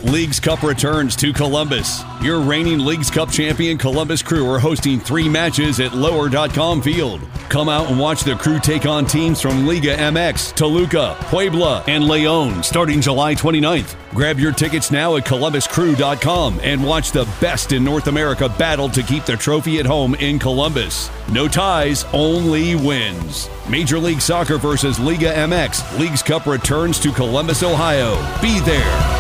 Leagues Cup returns to Columbus. Your reigning Leagues Cup champion Columbus Crew are hosting 3 matches at Lower.com Field. Come out and watch the Crew take on teams from Liga MX, Toluca, Puebla, and Leon starting July 29th. Grab your tickets now at ColumbusCrew.com and watch the best in North America battle to keep the trophy at home in Columbus. No ties, only wins. Major League Soccer versus Liga MX. Leagues Cup returns to Columbus, Ohio. Be there.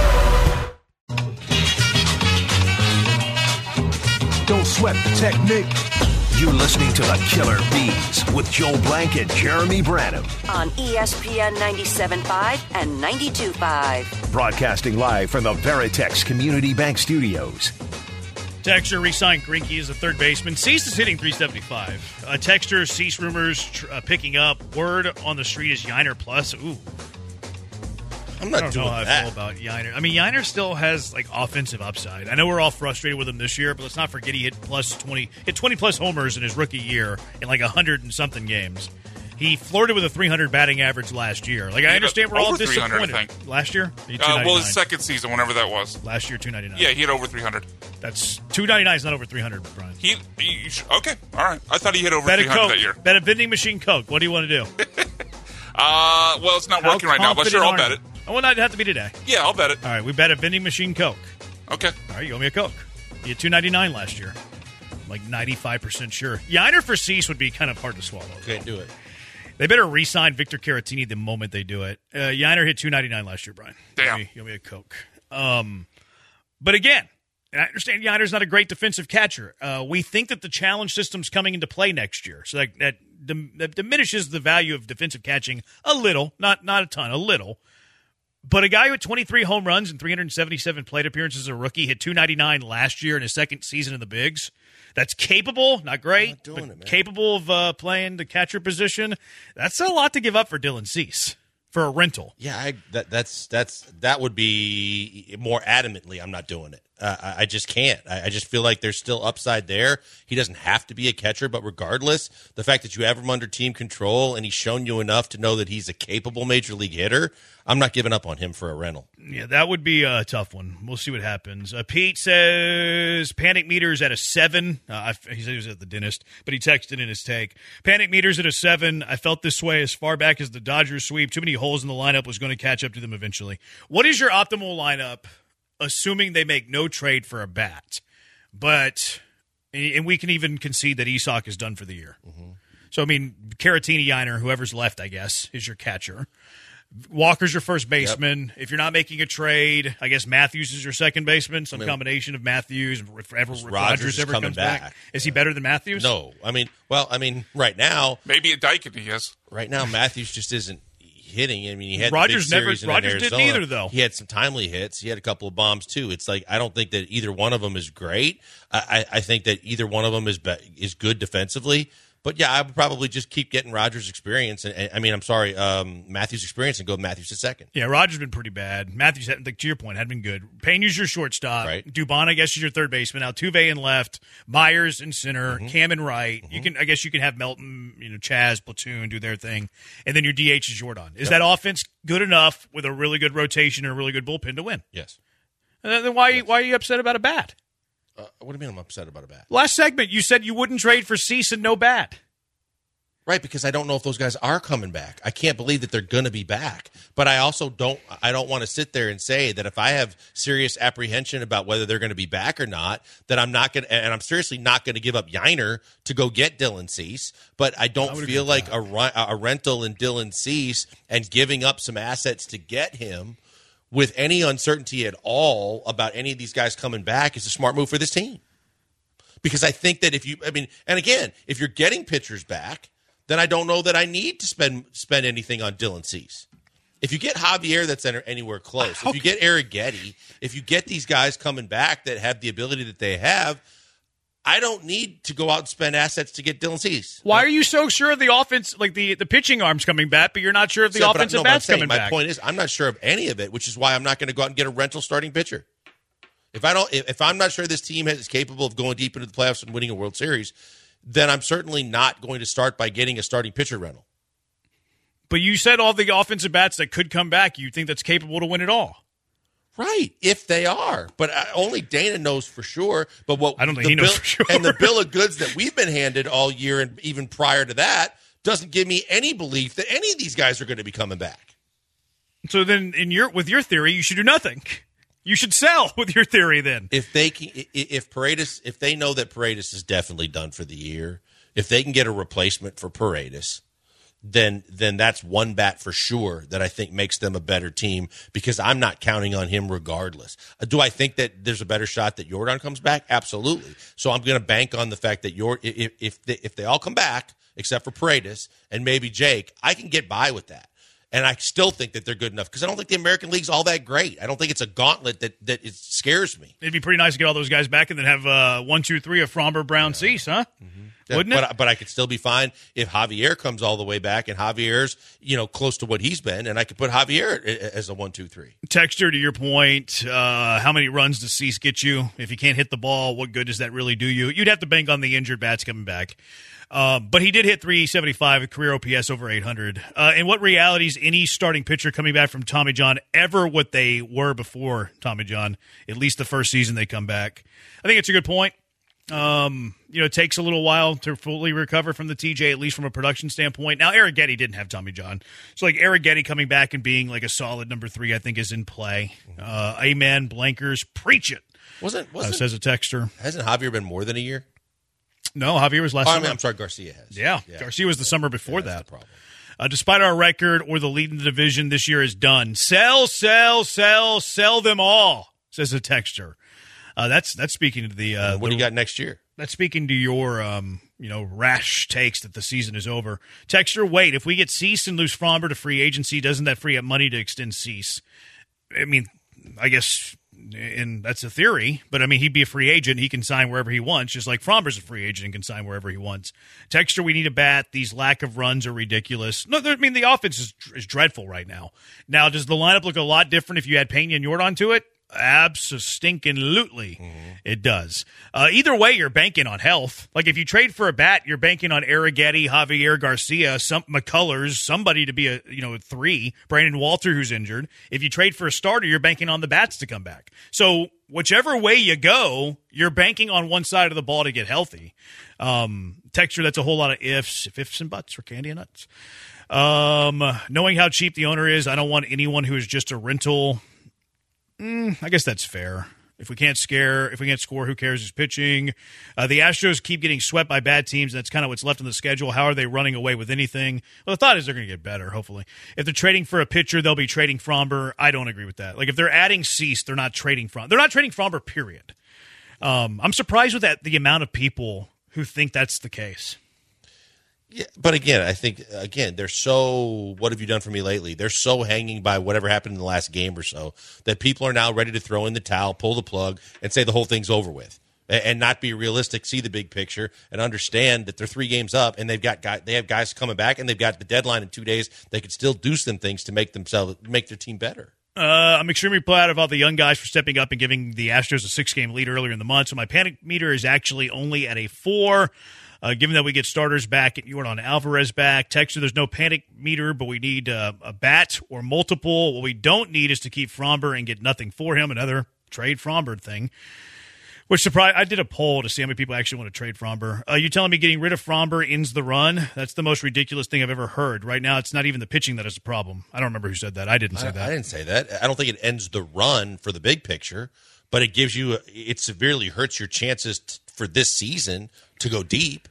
Don't sweat the technique. You're listening to the Killer Bees with Joe Blank and Jeremy Branham on ESPN 97.5 and 92.5. Broadcasting live from the Veritex Community Bank Studios. Texter re-signed Greinke as a third baseman. Cease is hitting .375. Texter, Cease rumors picking up. Word on the street is Yiner plus. Ooh. I'm not doing I feel about Yiner. I mean, Yiner still has like offensive upside. I know we're all frustrated with him this year, but let's not forget he hit 20 plus homers in his rookie year in like 100 and something games. He flirted with a 300 batting average last year. Like, I understand we're all disappointed. Last year? Well, his second season, whenever that was. Last year, 299. Yeah, he hit over 300. That's 299 is not over 300, Brian. Okay, all right. I thought he hit over 300 that year. Bet a vending machine Coke. What do you want to do? Well, it's not working right now, but sure, I'll bet it. Oh, well, not have to be today. Yeah, I'll bet it. All right, we bet a vending machine Coke. Okay. All right, you owe me a Coke. You had $2.99 last year. I'm like 95% sure. Yiner for Cease would be kind of hard to swallow. Can't do it. They better re-sign Victor Caratini the moment they do it. Yiner hit $2.99 last year, Brian. Damn. You owe me a Coke. But again, and I understand Yiner's not a great defensive catcher. We think that the challenge system's coming into play next year. So that diminishes the value of defensive catching a little, not a ton, a little. But a guy with 23 home runs and 377 plate appearances as a rookie hit .299 last year in his second season in the bigs. That's capable, not great, but capable of playing the catcher position. That's a lot to give up for Dylan Cease for a rental. Yeah, that would be more adamantly. I'm not doing it. I just can't. I just feel like there's still upside there. He doesn't have to be a catcher, but regardless, the fact that you have him under team control and he's shown you enough to know that he's a capable major league hitter, I'm not giving up on him for a rental. Yeah, that would be a tough one. We'll see what happens. Pete says panic meters at a 7. He said he was at the dentist, but he texted in his take. Panic meters at a 7. I felt this way as far back as the Dodgers sweep. Too many holes in the lineup was going to catch up to them eventually. What is your optimal lineup, assuming they make no trade for a bat? And we can even concede that Isak is done for the year. Mm-hmm. So, I mean, Caratini, Yiner, whoever's left, I guess, is your catcher. Walker's your first baseman. Yep. If you're not making a trade, I guess Matthews is your second baseman. Combination of Matthews. If Rogers ever comes back. Is he better than Matthews? No. Right now. Maybe a Daikin he is. Right now, Matthews just isn't hitting. I mean, he had Rogers the big series Rogers didn't either, though. He had some timely hits. He had a couple of bombs, too. It's like, I don't think that either one of them is great. I think that either one of them is good defensively. But, yeah, I would probably just keep getting Rogers' experience. Matthews' experience and go with Matthews to second. Yeah, Rogers been pretty bad. Matthews, to your point, had been good. Payne's your shortstop. Right. Dubon, I guess, is your third baseman. Altuve in left. Myers in center. Mm-hmm. Cam in right. Mm-hmm. You can have Melton, Chaz, Platoon do their thing. And then your DH is Jordan. Is that offense good enough with a really good rotation and a really good bullpen to win? Yes. Then why are you upset about a bat? What do you mean I'm upset about a bat? Last segment, you said you wouldn't trade for Cease and no bat. Right, because I don't know if those guys are coming back. I can't believe that they're going to be back. But I also don't want to sit there and say that if I have serious apprehension about whether they're going to be back or not, that I'm not going to, and I'm seriously not going to give up Yiner to go get Dylan Cease. But I don't feel like a rental in Dylan Cease and giving up some assets to get him with any uncertainty at all about any of these guys coming back is a smart move for this team. Because I think that if you're getting pitchers back, then I don't know that I need to spend anything on Dylan Cease. If you get Javier that's anywhere close, if you get Arrighetti, if you get these guys coming back that have the ability that they have, I don't need to go out and spend assets to get Dylan Cease. Why are you so sure of the offense, like the pitching arm's coming back, but you're not sure if the offensive bat's coming back? My point is, I'm not sure of any of it, which is why I'm not going to go out and get a rental starting pitcher. If I'm not sure this team is capable of going deep into the playoffs and winning a World Series, then I'm certainly not going to start by getting a starting pitcher rental. But you said all the offensive bats that could come back, you think that's capable to win it all. Right, if they are. But only Dana knows for sure. But what I don't think he knows for sure. And the bill of goods that we've been handed all year and even prior to that doesn't give me any belief that any of these guys are going to be coming back. So then with your theory, you should do nothing. You should sell with your theory then. If they know that Paredes is definitely done for the year, if they can get a replacement for Paredes, then that's one bat for sure that I think makes them a better team because I'm not counting on him regardless. Do I think that there's a better shot that Yordan comes back? Absolutely. So I'm going to bank on the fact that if they all come back except for Paredes and maybe Jake, I can get by with that. And I still think that they're good enough because I don't think the American League's all that great. I don't think it's a gauntlet that it scares me. It'd be pretty nice to get all those guys back and then have 1, 2, 3 of Fromber, Brown, Cease, huh? Mm-hmm. Wouldn't it? But I could still be fine if Javier comes all the way back and Javier's close to what he's been, and I could put Javier as a 1, 2, 3. Texter, to your point, how many runs does Cease get you? If he can't hit the ball, what good does that really do you? You'd have to bank on the injured bats coming back. But he did hit 375, a career OPS over 800. In what reality is any starting pitcher coming back from Tommy John ever what they were before Tommy John? At least the first season they come back. I think it's a good point. It takes a little while to fully recover from the TJ, at least from a production standpoint. Now, Arrighetti didn't have Tommy John. So, Arrighetti coming back and being like a solid number 3, I think, is in play. Amen, Blankers, preach it. Says a texter. Hasn't Javier been more than a year? No, Javier was last summer. I'm sorry, Garcia has. Yeah, Garcia was the summer before that. The problem. Despite our record or the lead in the division, this year is done. Sell them all, says a texter. That's speaking to the. What do you got next year? That's speaking to your, rash takes that the season is over. Texter, wait, if we get Cease and lose Fromber to free agency, doesn't that free up money to extend Cease? I mean, I guess, and that's a theory, but I mean, he'd be a free agent. He can sign wherever he wants, just like Fromber's a free agent and can sign wherever he wants. Texter, we need a bat. These lack of runs are ridiculous. No, I mean, the offense is dreadful right now. Now, does the lineup look a lot different if you add Pena and Yordan to it? Abso-stinking-lutely, it does. Either way, you're banking on health. Like, if you trade for a bat, you're banking on Arrighetti, Javier Garcia, McCullers, somebody to be a 3, Brandon Walter, who's injured. If you trade for a starter, you're banking on the bats to come back. So, whichever way you go, you're banking on one side of the ball to get healthy. Texture, that's a whole lot of ifs and buts for candy and nuts. Knowing how cheap the owner is, I don't want anyone who is just a rental. I guess that's fair. If we can't score, who cares who's pitching? The Astros keep getting swept by bad teams. That's kind of what's left on the schedule. How are they running away with anything? Well, the thought is they're going to get better, hopefully. If they're trading for a pitcher, they'll be trading Fromber. I don't agree with that. Like, if they're adding Cease, they're not trading Fromber. They're not trading Fromber, period. I'm surprised with the amount of people who think that's the case. Yeah, but again, I think, they're so, what have you done for me lately? They're so hanging by whatever happened in the last game or so that people are now ready to throw in the towel, pull the plug, and say the whole thing's over with. And not be realistic, see the big picture, and understand that they're 3 games up, and they have guys coming back, and they've got the deadline in 2 days. They could still do some things to make their team better. I'm extremely proud of all the young guys for stepping up and giving the Astros a 6-game lead earlier in the month. So my panic meter is actually only at a 4. Given that we get starters back and Yordan Alvarez back. Texture, there's no panic meter, but we need a bat or multiple. What we don't need is to keep Fromber and get nothing for him, another trade Fromber thing. Which surprised, I did a poll to see how many people actually want to trade Fromber. You telling me getting rid of Fromber ends the run? That's the most ridiculous thing I've ever heard. Right now, it's not even the pitching that is the problem. I don't remember who said that. I didn't say that. I didn't say that. I don't think it ends the run for the big picture, but it severely hurts your chances for this season to go deep.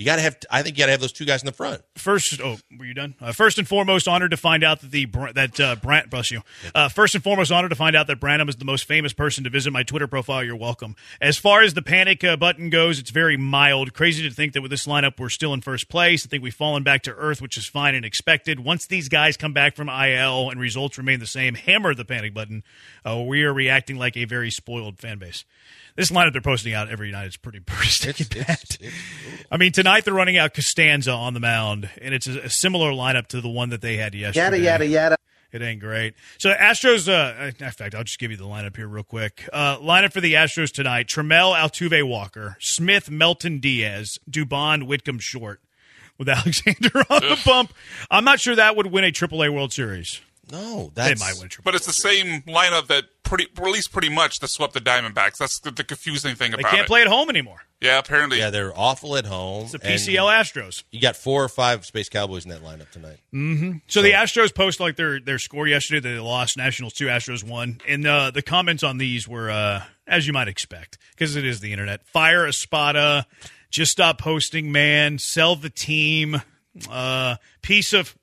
I think you got to have those 2 guys in the front. First, were you done? First and foremost, honored to find out that bless you. First and foremost, honored to find out that Branham is the most famous person to visit my Twitter profile. You're welcome. As far as the panic button goes, it's very mild. Crazy to think that with this lineup, we're still in first place. I think we've fallen back to earth, which is fine and expected. Once these guys come back from IL and results remain the same, hammer the panic button. We are reacting like a very spoiled fan base. This lineup they're posting out every night is pretty stinking bad. I mean, tonight they're running out Costanza on the mound, and it's a similar lineup to the one that they had yesterday. Yada. It ain't great. So the Astros, in fact, I'll just give you the lineup here real quick. Lineup for the Astros tonight: Trammell, Altuve, Walker, Smith, Melton, Diaz, Dubon, Whitcomb, Short, with Alexander on the bump. I'm not sure that would win a AAA World Series. No, they might win. But it's the same lineup that pretty much that swept the Diamondbacks. That's the confusing thing about it. They can't play at home anymore. Yeah, apparently. Yeah, they're awful at home. It's the PCL Astros. You got 4 or 5 Space Cowboys in that lineup tonight. Mm-hmm. So the Astros posted like their score yesterday. They lost. Nationals 2, Astros 1. And the comments on these were, as you might expect, because it is the internet. Fire Espada. Just stop posting, man. Sell the team. Piece of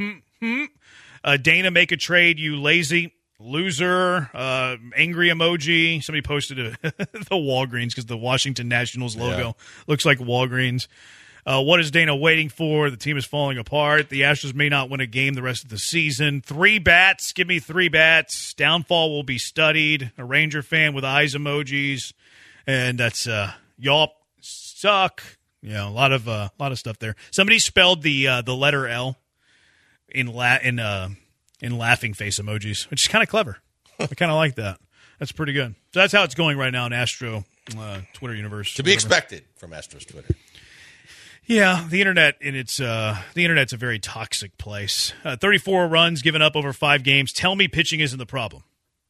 Dana, make a trade, you lazy loser. Angry emoji. Somebody posted the Walgreens because the Washington Nationals logo looks like Walgreens. What is Dana waiting for? The team is falling apart. The Astros may not win a game the rest of the season. 3 bats. Give me 3 bats. Downfall will be studied. A Ranger fan with eyes emojis. And that's y'all suck. A lot of stuff there. Somebody spelled the letter L in laughing face emojis, which is kind of clever. I kind of like that. That's pretty good. So that's how it's going right now in Astro Twitter universe. To be expected from Astros Twitter. Yeah, the internet the internet's a very toxic place. 34 runs given up over 5 games. Tell me pitching isn't the problem.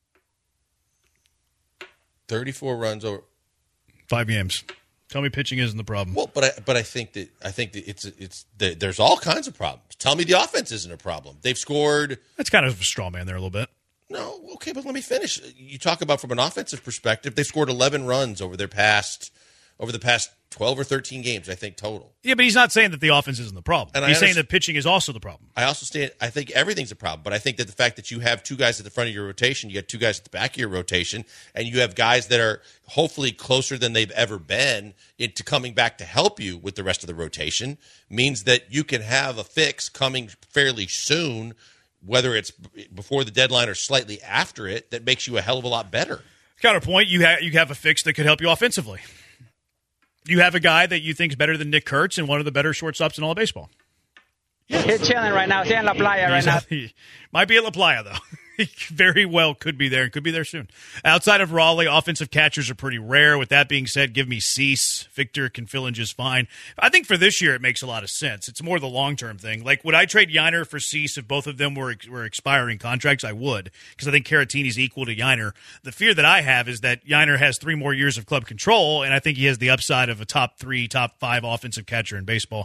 34 runs over 5 games. Tell me pitching isn't the problem. Well, but I think that it's there's all kinds of problems. Tell me the offense isn't a problem. They've scored. That's kind of a straw man there a little bit. No, okay, but let me finish. You talk about from an offensive perspective, they've scored 11 runs over the past 12 or 13 games, I think, total. Yeah, but he's not saying that the offense isn't the problem. And he's saying that pitching is also the problem. I think everything's a problem, but I think that the fact that you have 2 guys at the front of your rotation, you got 2 guys at the back of your rotation, and you have guys that are hopefully closer than they've ever been into coming back to help you with the rest of the rotation means that you can have a fix coming fairly soon, whether it's before the deadline or slightly after it, that makes you a hell of a lot better. Counterpoint, you have a fix that could help you offensively. You have a guy that you think is better than Nick Kurtz and one of the better shortstops in all of baseball. He's chilling right now. He's in La Playa right now. He might be at La Playa, though. He very well could be there and could be there soon. Outside of Raleigh, offensive catchers are pretty rare. With that being said, give me Cease. Victor can fill in just fine. I think for this year it makes a lot of sense. It's more the long-term thing. Like, would I trade Yiner for Cease if both of them were expiring contracts? I would, because I think Caratini's equal to Yiner. The fear that I have is that Yiner has 3 more years of club control, and I think he has the upside of a top 3, top 5 offensive catcher in baseball.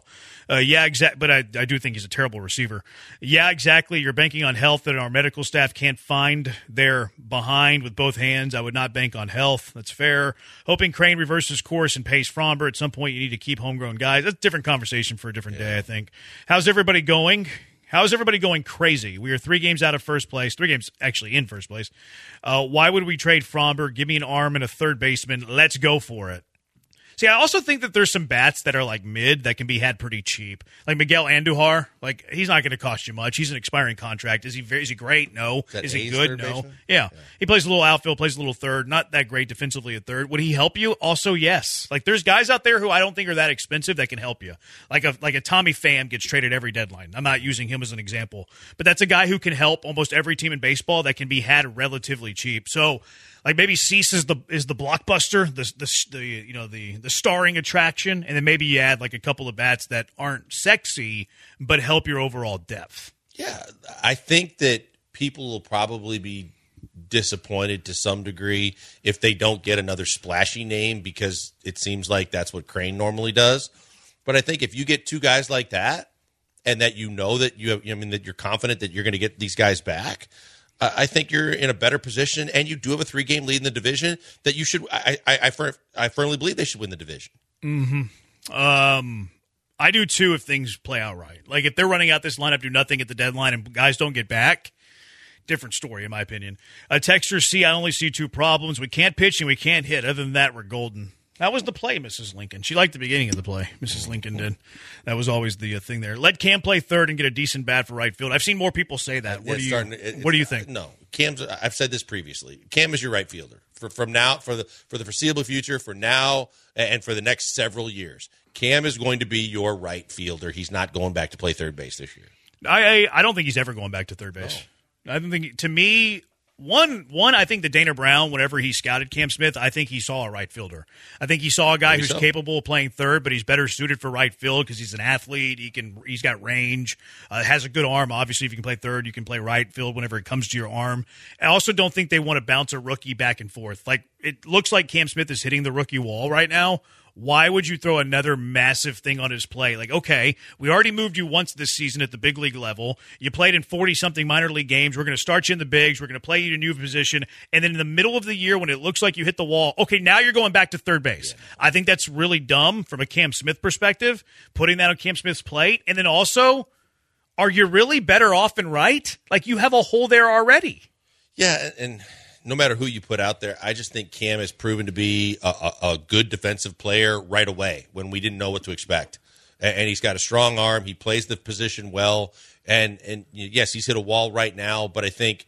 But I do think he's a terrible receiver. Yeah, exactly. You're banking on health that our medical staff can't find. They're behind with both hands. I would not bank on health. That's fair. Hoping Crane reverses course and pays Fromber. At some point, you need to keep homegrown guys. That's a different conversation for a different day, I think. How's everybody going? How's everybody going crazy? We are 3 games out of first place. 3 games actually in first place. Why would we trade Fromber? Give me an arm and a third baseman. Let's go for it. See, I also think that there's some bats that are like mid that can be had pretty cheap. Like Miguel Andujar, like he's not going to cost you much. He's an expiring contract. Is he great? No. Is he good? No. Yeah. He plays a little outfield, plays a little third. Not that great defensively at third. Would he help you? Also, yes. Like there's guys out there who I don't think are that expensive that can help you. Like a Tommy Pham gets traded every deadline. I'm not using him as an example, but that's a guy who can help almost every team in baseball that can be had relatively cheap. So, like maybe Cease is the blockbuster, the starring attraction, and then maybe you add like a couple of bats that aren't sexy but help your overall depth. Yeah, I think that people will probably be disappointed to some degree if they don't get another splashy name because it seems like that's what Crane normally does. But I think if you get 2 guys like that and that that that you're confident that you're going to get these guys back, I think you're in a better position, and you do have a 3-game lead in the division that you should. I firmly believe they should win the division. Mm-hmm. I do too if things play out right. Like if they're running out this lineup, do nothing at the deadline, and guys don't get back. Different story, in my opinion. Texter C, I only see 2 problems. We can't pitch and we can't hit. Other than that, we're golden. That was the play, Mrs. Lincoln. She liked the beginning of the play. Mrs. Lincoln did. That was always the thing there. Let Cam play third and get a decent bat for right field. I've seen more people say that. What do you think? No, Cam's. I've said this previously. Cam is your right fielder from now for the foreseeable future, for now and for the next several years. Cam is going to be your right fielder. He's not going back to play third base this year. I don't think he's ever going back to third base. No. I don't think. To me, One, I think that Dana Brown, whenever he scouted Cam Smith, I think he saw a right fielder. I think he saw a guy who's capable of playing third, but he's better suited for right field because he's an athlete. He's got range, has a good arm. Obviously, if you can play third, you can play right field whenever it comes to your arm. I also don't think they want to bounce a rookie back and forth. Like, it looks like Cam Smith is hitting the rookie wall right now. Why would you throw another massive thing on his play? Like, okay, we already moved you once this season at the big league level. You played in 40-something minor league games. We're going to start you in the bigs. We're going to play you in a new position. And then in the middle of the year when it looks like you hit the wall, okay, now you're going back to third base. Yeah. I think that's really dumb from a Cam Smith perspective, putting that on Cam Smith's plate. And then also, are you really better off in right? Like, you have a hole there already. Yeah, and no matter who you put out there, I just think Cam has proven to be a good defensive player right away when we didn't know what to expect. And he's got a strong arm. He plays the position well. And yes, he's hit a wall right now, but I think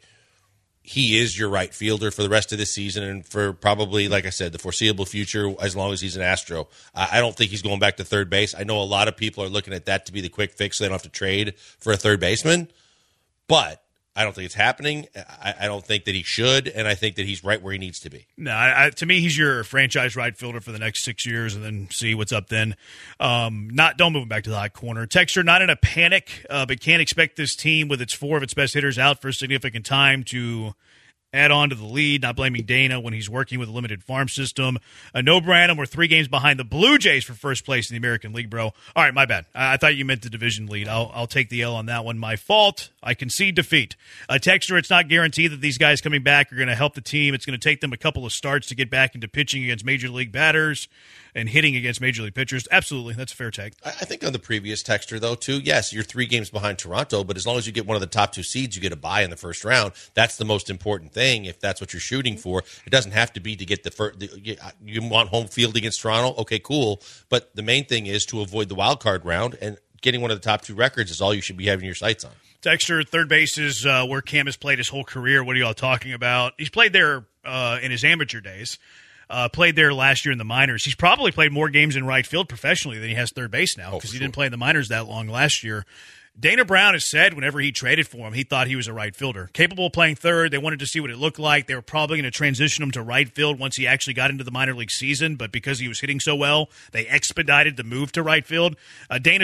he is your right fielder for the rest of this season and for probably, like I said, the foreseeable future as long as he's an Astro. I don't think he's going back to third base. I know a lot of people are looking at that to be the quick fix so they don't have to trade for a third baseman, but I don't think it's happening. I don't think that he should, and I think that he's right where he needs to be. No, to me, he's your franchise right fielder for the next 6 years, and then see what's up then. Don't move him back to the hot corner. Texter, not in a panic, but can't expect this team with its 4 of its best hitters out for a significant time to add on to the lead. Not blaming Dana when he's working with a limited farm system. No Branham, we're 3 games behind the Blue Jays for first place in the American League, bro. All right, my bad. I thought you meant the division lead. I'll take the L on that one. My fault. I concede defeat. Texter, it's not guaranteed that these guys coming back are going to help the team. It's going to take them a couple of starts to get back into pitching against major league batters and hitting against major league pitchers. Absolutely. That's a fair take. I think on the previous texter, though, too, yes, you're 3 games behind Toronto, but as long as you get one of the top 2 seeds, you get a bye in the first round. That's the most important thing if that's what you're shooting for. It doesn't have to be to get the first. You want home field against Toronto? Okay, cool. But the main thing is to avoid the wild card round, and getting one of the top 2 records is all you should be having your sights on. Texter, third base is where Cam has played his whole career. What are y'all talking about? He's played there in his amateur days. Played there last year in the minors. He's probably played more games in right field professionally than he has third base now because he didn't play in the minors that long last year. Dana Brown has said whenever he traded for him, he thought he was a right fielder. Capable of playing third. They wanted to see what it looked like. They were probably going to transition him to right field once he actually got into the minor league season, but because he was hitting so well, they expedited the move to right field. Dana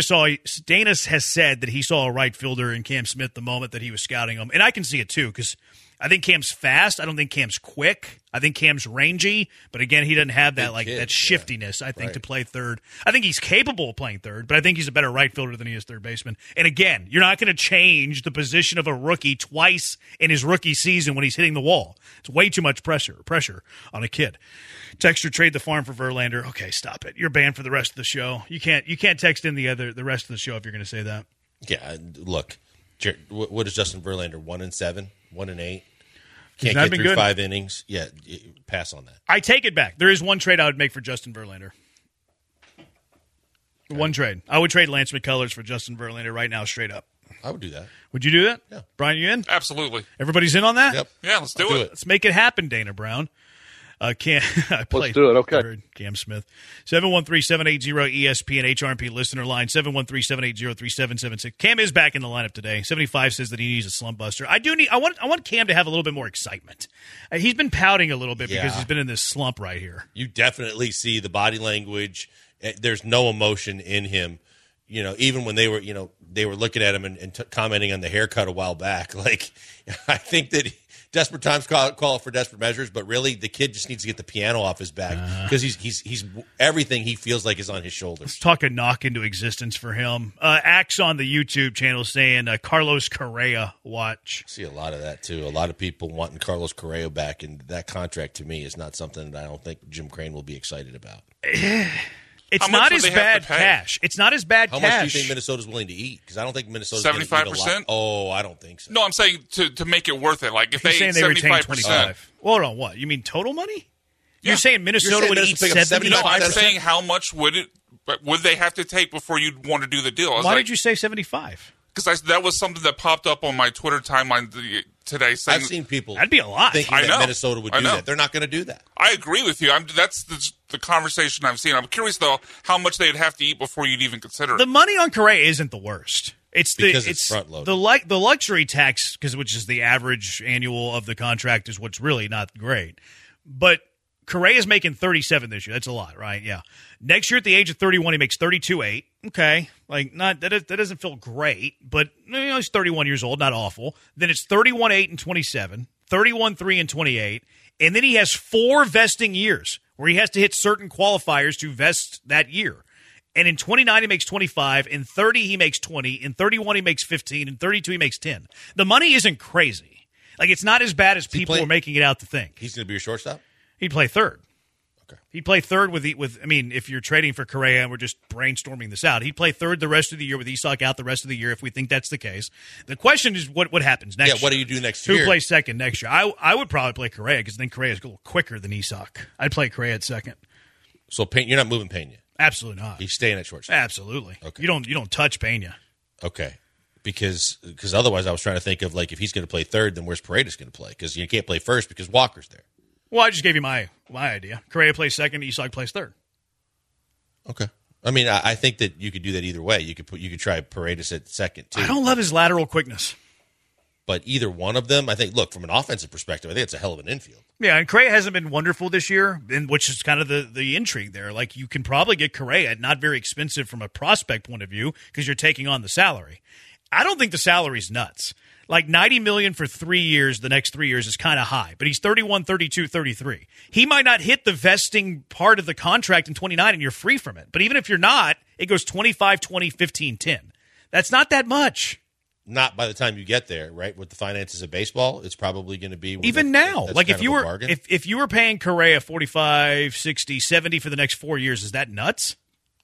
has said that he saw a right fielder in Cam Smith the moment that he was scouting him, and I can see it too because I think Cam's fast. I don't think Cam's quick. I think Cam's rangy, but again, he doesn't have that that shiftiness, I think, to play third. I think he's capable of playing third, but I think he's a better right fielder than he is third baseman. And again, you're not going to change the position of a rookie twice in his rookie season when he's hitting the wall. It's way too much pressure on a kid. Texter, trade the farm for Verlander. Okay, stop it. You're banned for the rest of the show. You can't text in the rest of the show if you're going to say that. Yeah, look, what is Justin Verlander? 1-7, 1-8. Can't get through 5 innings. Yeah, pass on that. I take it back. There is one trade I would make for Justin Verlander. One trade. I would trade Lance McCullers for Justin Verlander right now, straight up. I would do that. Would you do that? Yeah. Brian, you in? Absolutely. Everybody's in on that? Yep. Yeah, let's do it. Let's make it happen, Dana Brown. Let's do it. Okay. Cam Smith. 713-780-ESPN HRP listener line 713-780-3776. Cam is back in the lineup today. 75 says that he needs a slump buster. I want Cam to have a little bit more excitement. He's been pouting a little bit because he's been in this slump right here. You definitely see the body language. There's no emotion in him. You know, even when they were looking at him and commenting on the haircut a while back. Like, I think that desperate times call for desperate measures, but really the kid just needs to get the piano off his back because he's everything he feels like is on his shoulders. Let's talk a knock into existence for him. Axe on the YouTube channel saying Carlos Correa watch. I see a lot of that too. A lot of people wanting Carlos Correa back, and that contract to me is not something that I don't think Jim Crane will be excited about. It's not as bad cash. It's not as bad cash. How much do you think Minnesota's willing to eat? Because I don't think Minnesota's 75%. Oh, I don't think so. No, I'm saying to make it worth it. Like if You're they saying eat they retain 75%. 25. Hold on, what? You mean total money? Yeah. You're saying Minnesota would eat 75%? No, I'm saying how much would they have to take before you'd want to do the deal? Why did you say 75? Because that was something that popped up on my Twitter timeline today. Saying, I've seen people that'd be a lot. thinking that Minnesota would do that. They're not going to do that. I agree with you. That's the conversation I've seen. I'm curious, though, how much they'd have to eat before you'd even consider it. The money on Correa isn't the worst. It's front loaded. The luxury tax, which is the average annual of the contract, is what's really not great. But Correa's making 37 this year. That's a lot, right? Yeah. Next year at the age of 31, he makes 32.8. Okay, like not that doesn't feel great, but he's 31 years old, not awful. Then it's 31.8 and 27, 31.3 and 28, and then he has 4 vesting years where he has to hit certain qualifiers to vest that year. And in 29, he makes 25. In 30, he makes 20. In 31, he makes 15. In 32, he makes 10. The money isn't crazy. Like, it's not as bad as people are making it out to think. He's going to be your shortstop? He'd play third. Okay. He'd play third with if you're trading for Correa and we're just brainstorming this out, he'd play third the rest of the year with Isak out the rest of the year if we think that's the case. The question is what happens next year? Yeah, what do you do next year? Who plays second next year? I would probably play Correa because then Correa's a little quicker than Isak. I'd play Correa at second. So you're not moving Pena? Absolutely not. He's staying at shortstop? Absolutely. Okay. You don't touch Pena. Okay. Because otherwise I was trying to think of, like, if he's going to play third, then where's Paredes going to play? Because you can't play first because Walker's there. Well, I just gave you my idea. Correa plays second, Isak plays third. Okay. I mean, I think that you could do that either way. You could try Paredes at second, too. I don't love his lateral quickness. But either one of them, I think, look, from an offensive perspective, I think it's a hell of an infield. Yeah, and Correa hasn't been wonderful this year, which is kind of the intrigue there. Like, you can probably get Correa at not very expensive from a prospect point of view because you're taking on the salary. I don't think the salary's nuts. Like, $90 million for 3 years, the next 3 years is kind of high. But he's 31, 32, 33. He might not hit the vesting part of the contract in 29 and you're free from it. But even if you're not, it goes 25, 20, 15, 10. That's not that much. Not by the time you get there, right? With the finances of baseball, it's probably going to be even now. Like, if you were paying Correa 45, 60, 70 for the next 4 years, is that nuts?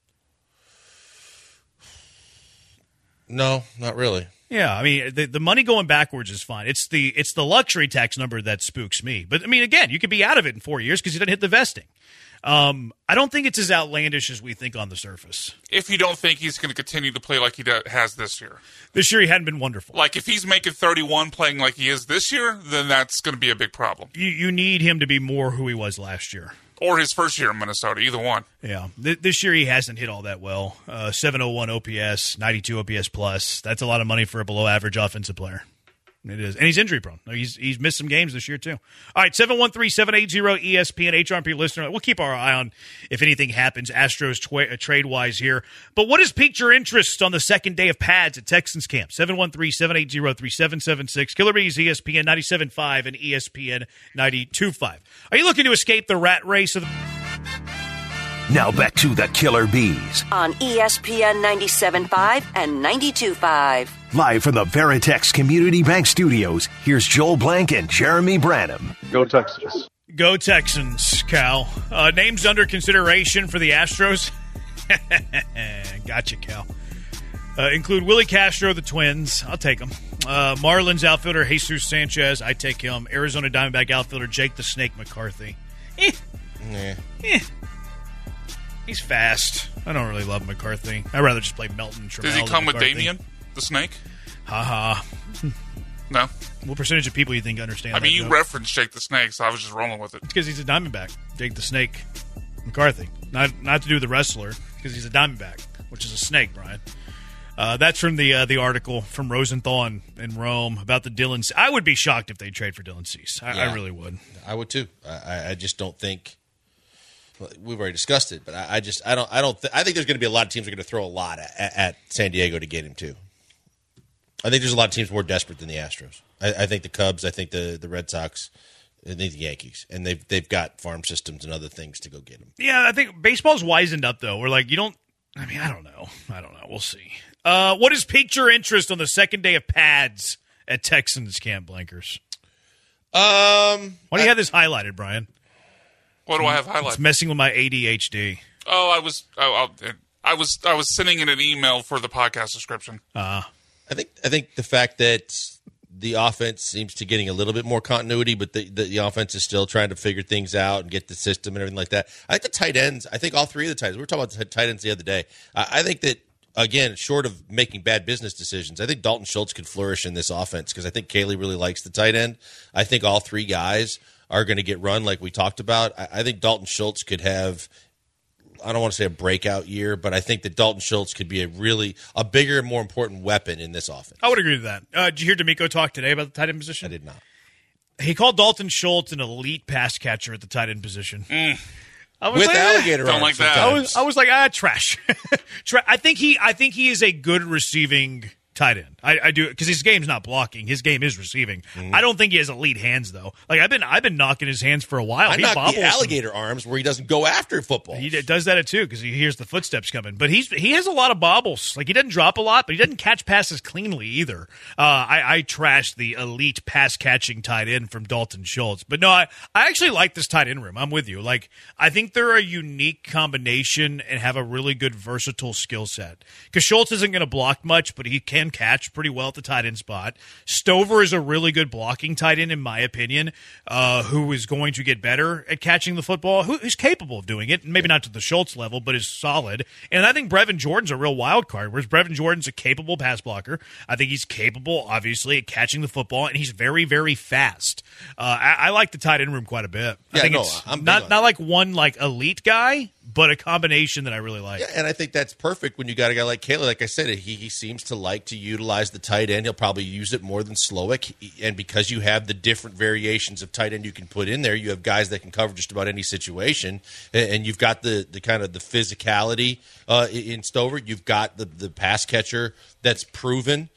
No, not really. Yeah, I mean, the money going backwards is fine. It's the luxury tax number that spooks me. But I mean, again, you could be out of it in 4 years because you didn't hit the vesting. I don't think it's as outlandish as we think on the surface. If you don't think he's going to continue to play like he has this year. This year he hadn't been wonderful. Like, if he's making 31 playing like he is this year, then that's going to be a big problem. You need him to be more who he was last year. Or his first year in Minnesota, either one. Yeah. This year he hasn't hit all that well. 701 OPS, 92 OPS plus. That's a lot of money for a below-average offensive player. It is. And he's injury-prone. He's missed some games this year, too. All right, 713-780-ESPN, HRP listener. We'll keep our eye on if anything happens Astros trade-wise here. But what has piqued your interest on the second day of pads at Texans camp? 713-780-3776. Killer Bees, ESPN 97.5 and ESPN 92.5. Are you looking to escape the rat race of the... Now back to the Killer Bees. On ESPN 97.5 and 92.5. Live from the Veritex Community Bank Studios, here's Joel Blank and Jeremy Branham. Go Texans. Go Texans, Cal. Names under consideration for the Astros? Gotcha, Cal. Include Willie Castro, the Twins. I'll take him. Marlins outfielder Jesus Sanchez. I take him. Arizona Diamondback outfielder Jake the Snake McCarthy. He's fast. I don't really love McCarthy. I'd rather just play Melton. Does he come with Damian, the Snake? Ha. No? What percentage of people you think understand that? I mean, you referenced Jake the Snake, so I was just rolling with it. It's because he's a Diamondback. Jake the Snake McCarthy. Not to do with the wrestler, because he's a Diamondback, which is a snake, Brian. That's from the article from Rosenthal in Rome about the Dylan. I would be shocked if they trade for Dylan Cease. I really would. I would too. I just don't think. We've already discussed it, but I think there's going to be a lot of teams that are going to throw a lot at San Diego to get him too. I think there's a lot of teams more desperate than the Astros. I think the Cubs, I think the Red Sox, I think the Yankees, and they've got farm systems and other things to go get him. Yeah, I think baseball's wisened up though. We're like, I don't know. We'll see. What has piqued your interest on the second day of pads at Texans camp, Blankers? Why do you have this highlighted, Brian? What do I have highlighted? It's messing with my ADHD. Oh, I was sending in an email for the podcast description. I think the fact that the offense seems to getting a little bit more continuity, but the offense is still trying to figure things out and get the system and everything like that. I think the tight ends. I think all three of the tight ends. We were talking about the tight ends the other day. I think that. Again, short of making bad business decisions, I think Dalton Schultz could flourish in this offense because I think Kaylee really likes the tight end. I think all three guys are going to get run like we talked about. I think Dalton Schultz could have I don't want to say a breakout year, but I think that Dalton Schultz could be a bigger and more important weapon in this offense. I would agree with that. Did you hear D'Amico talk today about the tight end position? I did not. He called Dalton Schultz an elite pass catcher at the tight end position. With alligator arms. Don't like that. I was like, trash. I think he is a good receiving tight end. I do, because his game's not blocking. His game is receiving. I don't think he has elite hands though. Like I've been knocking his hands for a while. I knock the alligator arms where he doesn't go after football. He does that too because he hears the footsteps coming. But he has a lot of bobbles. Like he doesn't drop a lot, but he doesn't catch passes cleanly either. I trashed the elite pass catching tight end from Dalton Schultz. But no, I actually like this tight end room. I'm with you. Like I think they're a unique combination and have a really good versatile skill set. Because Schultz isn't going to block much, but he can catch pretty well at the tight end spot. Stover is a really good blocking tight end, in my opinion, who is going to get better at catching the football, who's capable of doing it, maybe not to the Schultz level, but is solid. And I think Brevin Jordan's a real wild card, whereas Brevin Jordan's a capable pass blocker. I think he's capable, obviously, at catching the football, and he's very, very fast. I like the tight end room quite a bit. I think it's not like one like elite guy, but a combination that I really like. Yeah, and I think that's perfect when you got a guy like Caley. Like I said, he seems to like to utilize the tight end. He'll probably use it more than Slowick. And because you have the different variations of tight end you can put in there, you have guys that can cover just about any situation. And you've got the kind of the physicality in Stover. You've got the pass catcher that's proven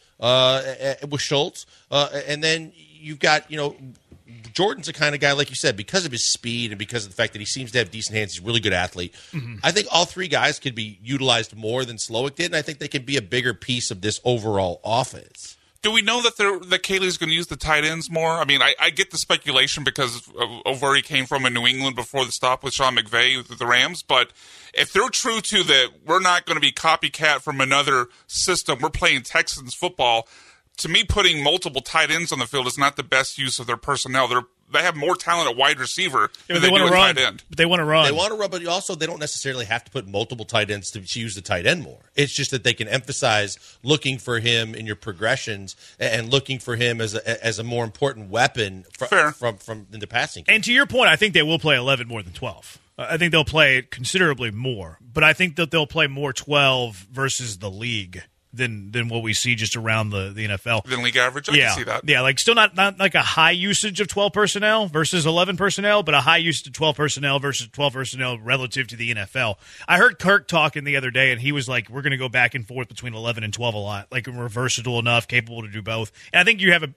with Schultz. And then you've got, Jordan's the kind of guy, like you said, because of his speed and because of the fact that he seems to have decent hands, he's a really good athlete. Mm-hmm. I think all three guys could be utilized more than Slowick did, and I think they can be a bigger piece of this overall offense. Do we know that Caley's going to use the tight ends more? I mean, I get the speculation because of where he came from in New England before the stop with Sean McVay with the Rams, but if they're true to that, we're not going to be copycat from another system. We're playing Texans football. To me, putting multiple tight ends on the field is not the best use of their personnel. They have more talent at wide receiver than they do at tight end. But they want to run. They want to run, but also they don't necessarily have to put multiple tight ends to use the tight end more. It's just that they can emphasize looking for him in your progressions and looking for him as a more important weapon from in the passing game. And to your point, I think they will play 11 more than 12. I think they'll play it considerably more. But I think that they'll play more 12 versus the league than what we see just around the NFL. Than league average? I can see that. Yeah, like still not like a high usage of 12 personnel versus 11 personnel, but a high usage of 12 personnel versus 12 personnel relative to the NFL. I heard Kirk talking the other day, and he was like, we're going to go back and forth between 11 and 12 a lot. Like, we're versatile enough, capable to do both. And I think you have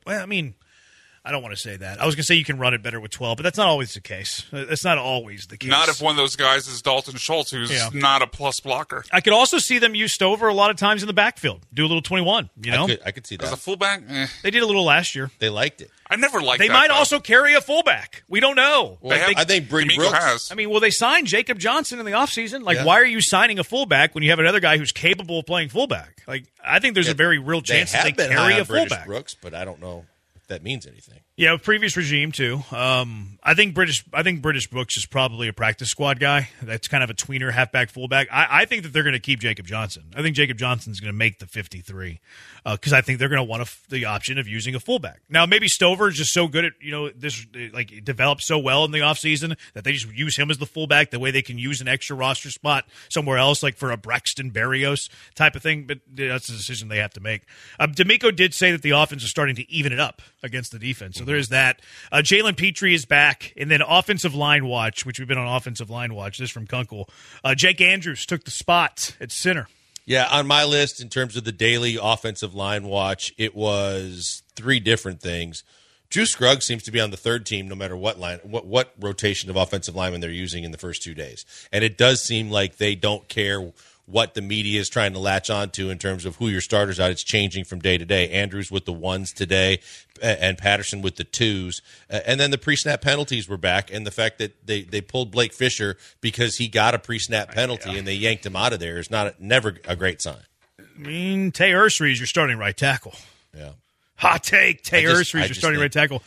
I don't want to say that. I was going to say you can run it better with 12, but that's not always the case. That's not always the case. Not if one of those guys is Dalton Schultz, who's not a plus blocker. I could also see them use Stover a lot of times in the backfield. Do a little 21, I could see that. As a fullback? They did a little last year. They liked it. I never liked that. They might also carry a fullback. We don't know. Well, I think Brady Brooks has. I mean, they signed Jacob Johnson in the offseason. Like, why are you signing a fullback when you have another guy who's capable of playing fullback? Like, I think there's a very real chance that they carry a fullback. Brooks, but I don't know if that means anything. Yeah, previous regime too. I think British Brooks is probably a practice squad guy. That's kind of a tweener, halfback, fullback. I think that they're going to keep Jacob Johnson. I think Jacob Johnson's going to make the 53 because I think they're going to want the option of using a fullback. Now, maybe Stover is just so good at this, like developed so well in the offseason that they just use him as the fullback. The way they can use an extra roster spot somewhere else, like for a Braxton Berrios type of thing. But that's a decision they have to make. D'Amico did say that the offense is starting to even it up against the defense. So there's that. Jalen Petrie is back. And then offensive line watch, which we've been on offensive line watch. This from Kunkel. Jake Andrews took the spot at center. Yeah, on my list in terms of the daily offensive line watch, it was 3 different things. Drew Scruggs seems to be on the third team no matter what rotation of offensive linemen they're using in the first 2 days. And it does seem like they don't care what the media is trying to latch onto in terms of who your starters are. It's changing from day to day. Andrews with the 1s today and Patterson with the 2s. And then the pre-snap penalties were back, and the fact that they pulled Blake Fisher because he got a pre-snap penalty and they yanked him out of there is never a great sign. I mean, Tay Ursary is your starting right tackle. Yeah. Hot take. Tay Ursary is your starting right tackle.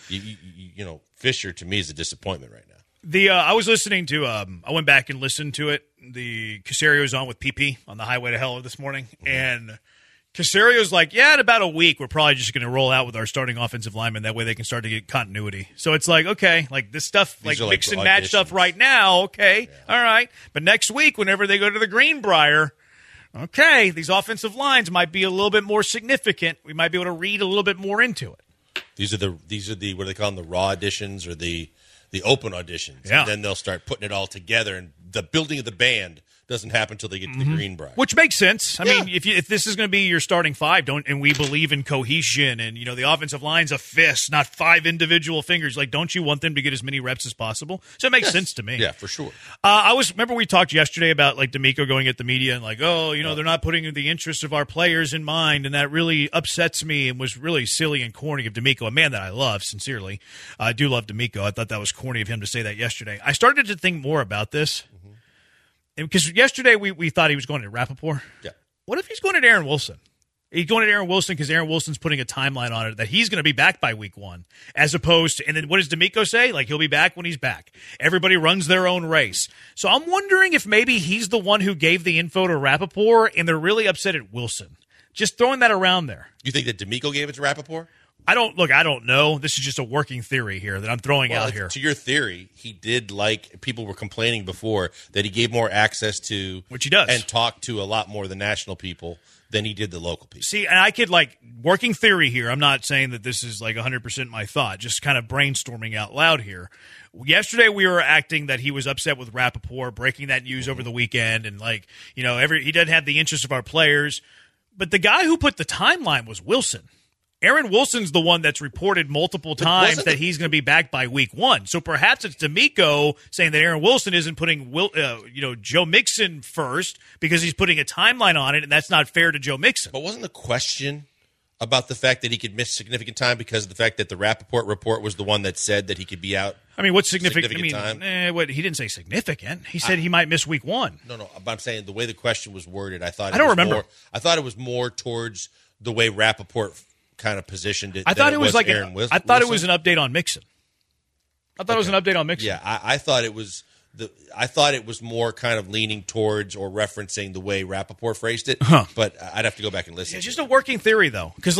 Fisher to me is a disappointment right now. I was listening to I went back and listened to it. The Caserio was on with PP on the highway to hell this morning, and Casario's like, yeah, in about a week, we're probably just going to roll out with our starting offensive linemen. That way they can start to get continuity. So it's like, okay, like this stuff, These like are mix like and match stuff right now, okay, all right. But next week, whenever they go to the Greenbrier, okay, these offensive lines might be a little bit more significant. We might be able to read a little bit more into it. These are the what do they call them, the raw auditions or the open auditions. Yeah. And then they'll start putting it all together, and the building of the band doesn't happen until they get to the Greenbrier. Which makes sense. I mean, if this is going to be your starting five, and we believe in cohesion, and the offensive line's a fist, not 5 individual fingers. Like, don't you want them to get as many reps as possible? So it makes sense to me. Yeah, for sure. Remember we talked yesterday about like D'Amico going at the media and like, they're not putting the interests of our players in mind, and that really upsets me and was really silly and corny of D'Amico, a man that I love sincerely. I do love D'Amico. I thought that was corny of him to say that yesterday. I started to think more about this. Because yesterday we thought he was going to Rappaport. Yeah. What if he's going to Aaron Wilson? He's going to Aaron Wilson because Aaron Wilson's putting a timeline on it that he's going to be back by week 1, as opposed to, and then what does D'Amico say? Like, he'll be back when he's back. Everybody runs their own race. So I'm wondering if maybe he's the one who gave the info to Rappaport and they're really upset at Wilson. Just throwing that around there. You think that D'Amico gave it to Rappaport? I don't know. This is just a working theory here that I'm throwing out here. To your theory, he did, like people were complaining before, that he gave more access to, which he does, and talked to a lot more of the national people than he did the local people. See, and I could, like, working theory here. I'm not saying that this is like 100% my thought, just kind of brainstorming out loud here. Yesterday we were acting that he was upset with Rappaport breaking that news over the weekend, and like, he doesn't have the interest of our players. But the guy who put the timeline was Wilson. Aaron Wilson's the one that's reported multiple times that he's going to be back by week 1. So perhaps it's D'Amico saying that Aaron Wilson isn't putting Joe Mixon first because he's putting a timeline on it, and that's not fair to Joe Mixon. But wasn't the question about the fact that he could miss significant time because of the fact that the Rappaport report was the one that said that he could be out? I mean, what's significant? time? He didn't say significant. He said he might miss week 1. No. But I'm saying the way the question was worded, I thought I don't remember. I thought it was more towards the way Rappaport kind of positioned it. I thought it was like Aaron Wilson. I thought it was an update on Mixon. I thought it was an update on Mixon. Yeah, I thought it was I thought it was more kind of leaning towards or referencing the way Rappaport phrased it. But I'd have to go back and listen. It's just a working theory, though, because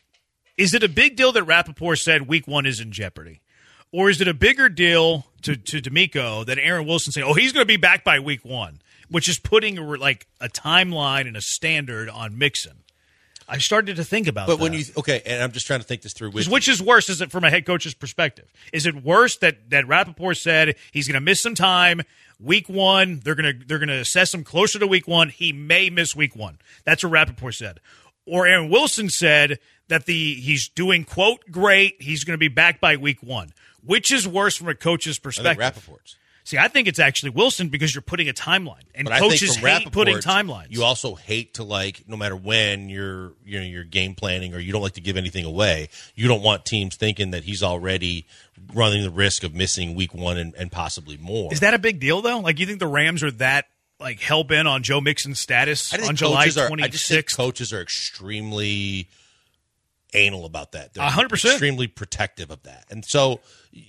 is it a big deal that Rappaport said week 1 is in jeopardy, or is it a bigger deal to D'Amico that Aaron Wilson said, he's going to be back by week 1, which is putting like a timeline and a standard on Mixon? I started to think about that. But and I'm just trying to think this through. Which is worse, is it from a head coach's perspective? Is it worse that Rappaport said he's going to miss some time week 1? They're going to assess him closer to week 1. He may miss week 1. That's what Rappaport said. Or Aaron Wilson said that he's doing, quote, great. He's going to be back by week 1. Which is worse from a coach's perspective? I think Rappaport's. See, I think it's actually Wilson because you're putting a timeline, and but coaches hate putting timelines. You also hate to no matter when you're game planning or you don't like to give anything away. You don't want teams thinking that he's already running the risk of missing week 1 and possibly more. Is that a big deal though? Like, you think the Rams are that hell bent on Joe Mixon's status on July 26th? I just think coaches are extremely anal about that. They're 100%. extremely protective of that, and so.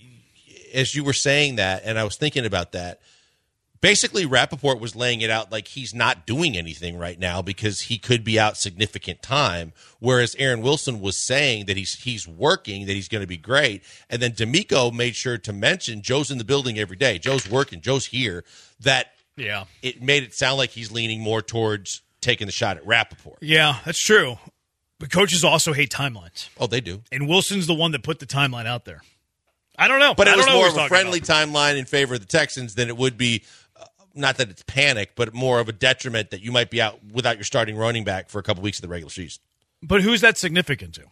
As you were saying that, and I was thinking about that, basically Rappaport was laying it out like he's not doing anything right now because he could be out significant time, whereas Aaron Wilson was saying that he's working, that he's going to be great, and then D'Amico made sure to mention Joe's in the building every day, Joe's working, Joe's here, that it made it sound like he's leaning more towards taking the shot at Rappaport. Yeah, that's true. But coaches also hate timelines. Oh, they do. And Wilson's the one that put the timeline out there. I don't know. But it was more of a friendly timeline in favor of the Texans than it would be, not that it's panic, but more of a detriment that you might be out without your starting running back for a couple weeks of the regular season. But who's that significant to?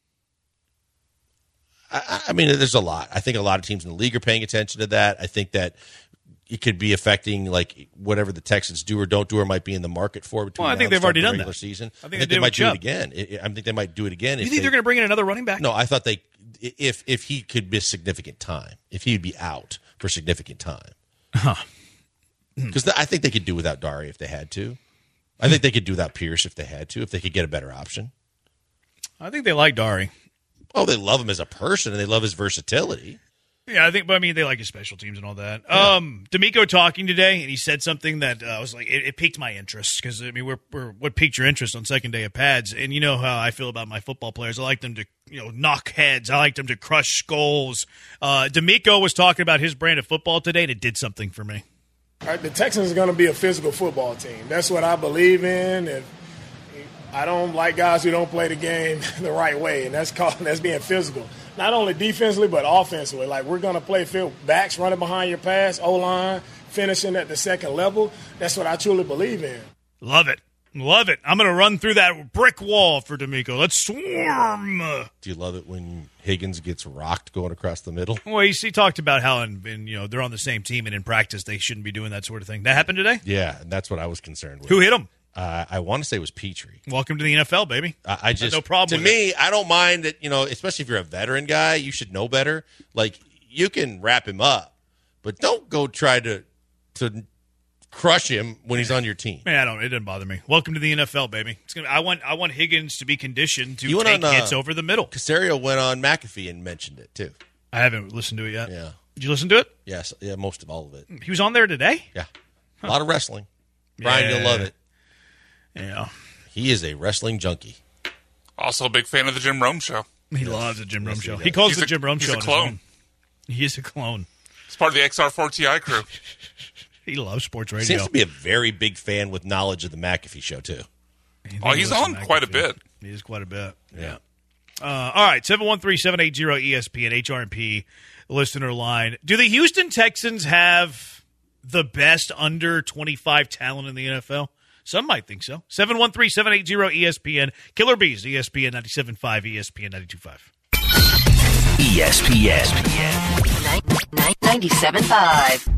I mean, there's a lot. I think a lot of teams in the league are paying attention to that. I think that it could be affecting whatever the Texans do or don't do or might be in the market for between I think they've already done that. Season. I think they might do it again. I think they might do it again. You think they're going to bring in another running back? No, I thought if he could miss significant time, if he would be out for significant time. Because I think they could do without Dari if they had to. I think they could do without Pierce if they had to, if they could get a better option. I think they like Dari. Oh, they love him as a person and they love his versatility. Yeah, but I mean, they like his special teams and all that. D'Amico talking today, and he said something that was like, it piqued my interest because, I mean, what piqued your interest on second day of pads? And you know how I feel about my football players. I like them to, knock heads. I like them to crush skulls. D'Amico was talking about his brand of football today, and it did something for me. All right, the Texans are going to be a physical football team. That's what I believe in. And I don't like guys who don't play the game the right way, and that's being physical. Not only defensively, but offensively. Like, we're going to play backs running behind your pass, O-line, finishing at the second level. That's what I truly believe in. Love it. Love it. I'm going to run through that brick wall for D'Amico. Let's swarm. Do you love it when Higgins gets rocked going across the middle? Well, he talked about how they're on the same team, and in practice they shouldn't be doing that sort of thing. That happened today? Yeah, and that's what I was concerned with. Who hit him? I want to say it was Petrie. Welcome to the NFL, baby. I just no problem. To me, I don't mind that. Especially if you're a veteran guy, you should know better. Like, you can wrap him up, but don't go try to crush him when he's on your team. Man, it doesn't bother me. Welcome to the NFL, baby. I want Higgins to be conditioned to take hits over the middle. Caserio went on McAfee and mentioned it too. I haven't listened to it yet. Yeah. Did you listen to it? Yes. Yeah, most of all of it. He was on there today? Yeah. A lot of wrestling. Brian, you'll love it. Yeah. He is a wrestling junkie. Also a big fan of the Jim Rome Show. He loves the Jim Rome Show. He calls the Jim Rome Show. He's a clone. He is a clone. He's part of the XR4TI crew. He loves sports radio. Seems to be a very big fan with knowledge of the McAfee Show, too. He's on quite a bit. He is quite a bit. Yeah. All right, 713-780-ESPN, HRP listener line. Do the Houston Texans have the best under 25 talent in the NFL? Some might think so. 713-780-ESPN. Killer Bees, ESPN 97.5, ESPN 92.5. ESPN 97.5.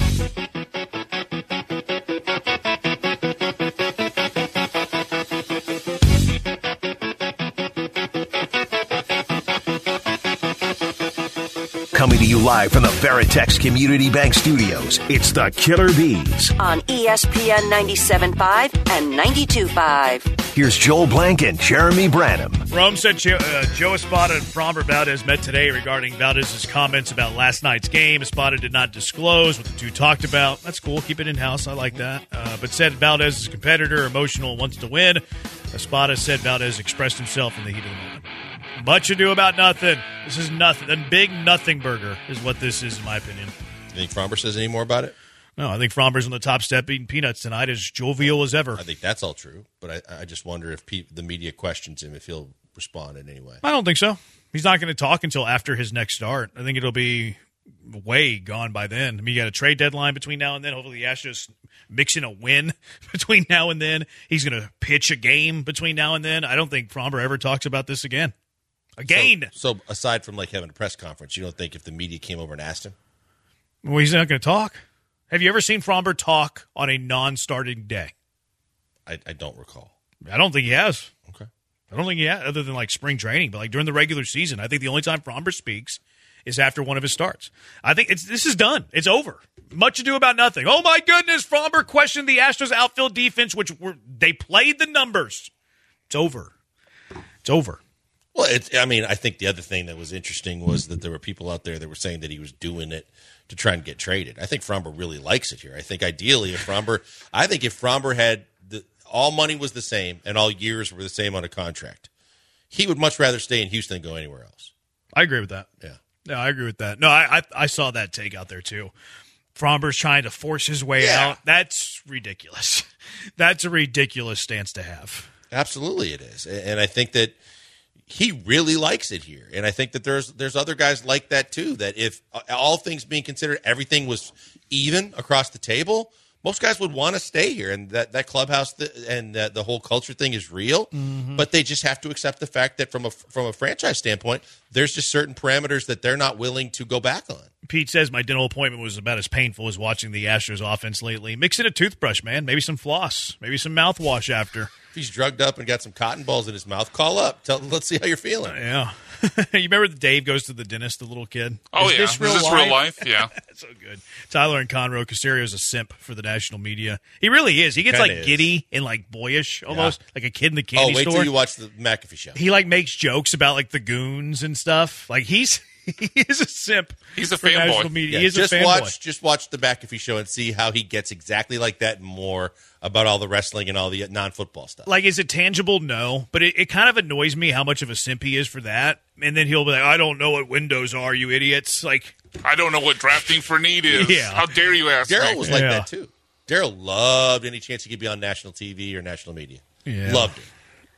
Coming to you live from the Veritex Community Bank Studios, it's the Killer Bees. On ESPN 97.5 and 92.5. Here's Joel Blank and Jeremy Branham. Rome said Joe Espada and Framber Valdez met today regarding Valdez's comments about last night's game. Espada did not disclose what the two talked about. That's cool. Keep it in-house. I like that. But said Valdez is a competitor, emotional, wants to win. Espada said Valdez expressed himself in the heat of the moment. Much ado about nothing. This is nothing. A big nothing burger is what this is, in my opinion. You think Framber says any more about it? No, I think Framber's on the top step eating peanuts tonight, as jovial as ever. I think that's all true, but I just wonder if the media questions him, if he'll respond in any way. I don't think so. He's not going to talk until after his next start. I think it'll be way gone by then. I mean, you got a trade deadline between now and then. Hopefully the Astros mix in a win between now and then. He's going to pitch a game between now and then. I don't think Framber ever talks about this again. So aside from like having a press conference, you don't think if the media came over and asked him? Well, he's not going to talk. Have you ever seen Framber talk on a non-starting day? I don't recall. I don't think he has. Okay. I don't think he has, other than like spring training, but like during the regular season. I think the only time Framber speaks is after one of his starts. I think this is done. It's over. Much ado about nothing. Oh my goodness, Framber questioned the Astros outfield defense, they played the numbers. It's over. It's over. Well, I think the other thing that was interesting was that there were people out there that were saying that he was doing it to try and get traded. I think Framber really likes it here. I think ideally if Framber had all money was the same and all years were the same on a contract, he would much rather stay in Houston than go anywhere else. I agree with that. Yeah. No, I agree with that. No, I saw that take out there too. Framber's trying to force his way out. That's ridiculous. That's a ridiculous stance to have. Absolutely it is. And I think that he really likes it here. And I think that there's other guys like that too, that if all things being considered, everything was even across the table, most guys would want to stay here. And that clubhouse and the whole culture thing is real. Mm-hmm. But they just have to accept the fact that from a franchise standpoint, there's just certain parameters that they're not willing to go back on. Pete says my dental appointment was about as painful as watching the Astros offense lately. Mix in a toothbrush, man. Maybe some floss. Maybe some mouthwash after. If he's drugged up and got some cotton balls in his mouth, call up. Let's see how you're feeling. Yeah. You remember Dave goes to the dentist, the little kid? Oh, is this real life? Yeah. That's so good. Tyler and Conroe, Caserio's a simp for the national media. He really is. He gets giddy and like boyish almost, like a kid in the candy store. Oh, wait till you watch the McAfee show. He like makes jokes about like the goons and stuff. Like he's He is a simp. He's a for national fanboy. media. Yeah, He is a fanboy. Just watch the McAfee show and see how he gets exactly like that and more about all the wrestling and all the non-football stuff. Like, is it tangible? No. But it kind of annoys me how much of a simp he is for that. And then he'll be like, I don't know what windows are, you idiots. Like, I don't know what drafting for need is. Yeah. How dare you ask Daryl me? was like that, too. Daryl loved any chance he could be on national TV or national media. Yeah. Loved it.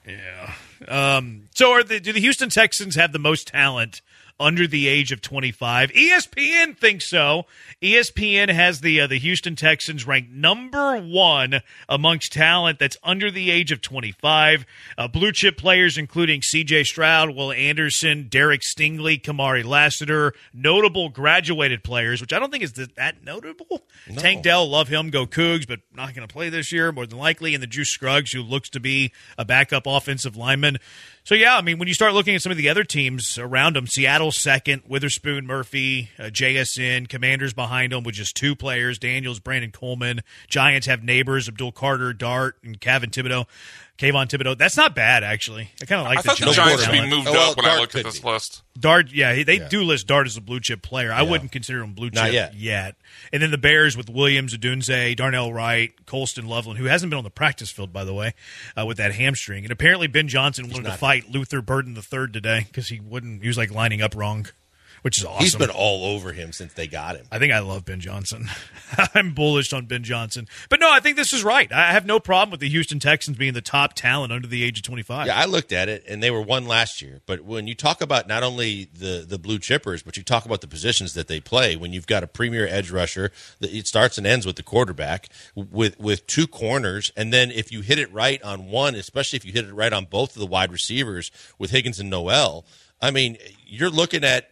Yeah. So do the Houston Texans have the most talent under the age of 25? ESPN thinks so. ESPN has the Houston Texans ranked number 1 amongst talent that's under the age of 25. Blue chip players including C.J. Stroud, Will Anderson, Derek Stingley, Kamari Lassiter. Notable graduated players, which I don't think is that notable. No. Tank Dell, love him, go Cougs, but not going to play this year more than likely. And the Drew Scruggs, who looks to be a backup offensive lineman. So, yeah, I mean, when you start looking at some of the other teams around them, Seattle second, Witherspoon, Murphy, JSN, Commanders behind them with just 2 players, Daniels, Brandon Coleman. Giants have neighbors, Abdul Carter, Dart, and Kayvon Thibodeau. That's not bad, actually. I kind of like I thought the Giants would be moved up when I looked at this list. Dart, yeah, they do list Dart as a blue chip player. I wouldn't consider him blue chip yet. And then the Bears with Williams, Odunze, Darnell Wright, Colston Loveland, who hasn't been on the practice field, by the way, with that hamstring. And apparently Ben Johnson wanted to fight Luther Burden III today because he was like lining up wrong, which is awesome. He's been all over him since they got him. I think I love Ben Johnson. I'm bullish on Ben Johnson. But no, I think this is right. I have no problem with the Houston Texans being the top talent under the age of 25. Yeah, I looked at it, and they were 1 last year. But when you talk about not only the blue chippers, but you talk about the positions that they play, when you've got a premier edge rusher, it starts and ends with the quarterback, with 2 corners, and then if you hit it right on one, especially if you hit it right on both of the wide receivers with Higgins and Noel, I mean, you're looking at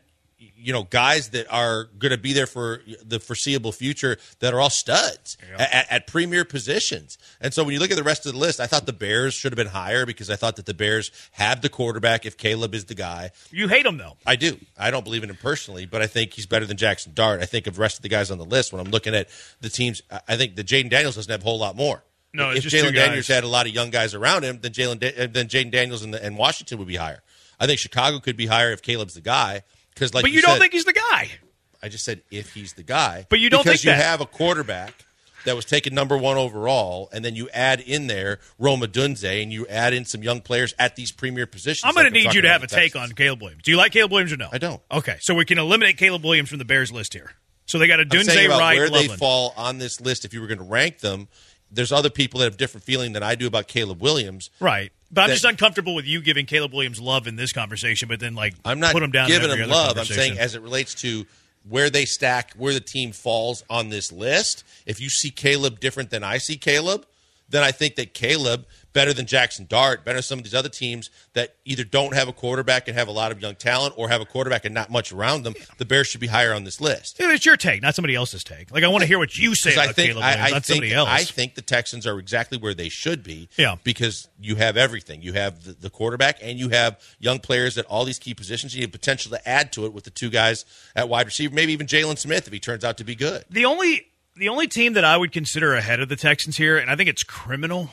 guys that are going to be there for the foreseeable future that are all studs at premier positions. And so when you look at the rest of the list, I thought the Bears should have been higher because I thought that the Bears have the quarterback if Caleb is the guy. You hate him, though. I do. I don't believe in him personally, but I think he's better than Jackson Dart. I think of the rest of the guys on the list, when I'm looking at the teams, I think that Jaden Daniels doesn't have a whole lot more. No, it's if just Jalen Daniels had a lot of young guys around him, then Jaden Daniels and Washington would be higher. I think Chicago could be higher if Caleb's the guy. But you don't think he's the guy. I just said if he's the guy. But you don't think that. Because you have a quarterback that was taken number 1 overall, and then you add in there Rome Odunze, and you add in some young players at these premier positions. I'm going to need you to have a take on Caleb Williams. Do you like Caleb Williams or no? I don't. Okay, so we can eliminate Caleb Williams from the Bears list here. So they got Odunze, Wright, where Loveland. they fall on this list, if you were going to rank them, there's other people that have different feeling than I do about Caleb Williams. Right. But I'm just uncomfortable with you giving Caleb Williams love in this conversation, but then I'm not put him down giving in him every other love. I'm saying as it relates to where they stack, where the team falls on this list. If you see Caleb different than I see Caleb, then I think that Caleb, better than Jackson Dart, better than some of these other teams that either don't have a quarterback and have a lot of young talent or have a quarterback and not much around them, the Bears should be higher on this list. It's your take, not somebody else's take. Like, I want to hear what you say about Caleb Williams, not somebody else. I think the Texans are exactly where they should be because you have everything. You have the quarterback and you have young players at all these key positions. You have potential to add to it with the 2 guys at wide receiver, maybe even Jalen Smith if he turns out to be good. The only team that I would consider ahead of the Texans here, and I think it's criminal,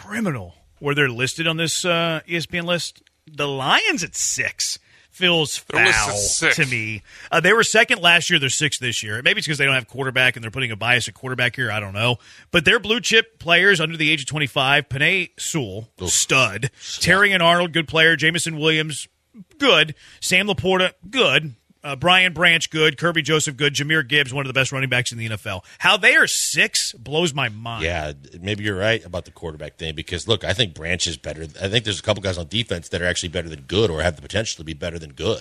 where they're listed on this ESPN list, the Lions at 6 feels foul to me. They were second last year. They're 6th this year. Maybe it's because they don't have quarterback and they're putting a bias at quarterback here. I don't know. But they're blue chip players under the age of 25. Penei Sewell, stud. Terry and Arnold, good player. Jamison Williams, good. Sam Laporta, good. Brian Branch, good. Kirby Joseph, good. Jahmyr Gibbs, one of the best running backs in the NFL. How they are 6 blows my mind. Yeah, maybe you're right about the quarterback thing because, look, I think Branch is better. I think there's a couple guys on defense that are actually better than good or have the potential to be better than good.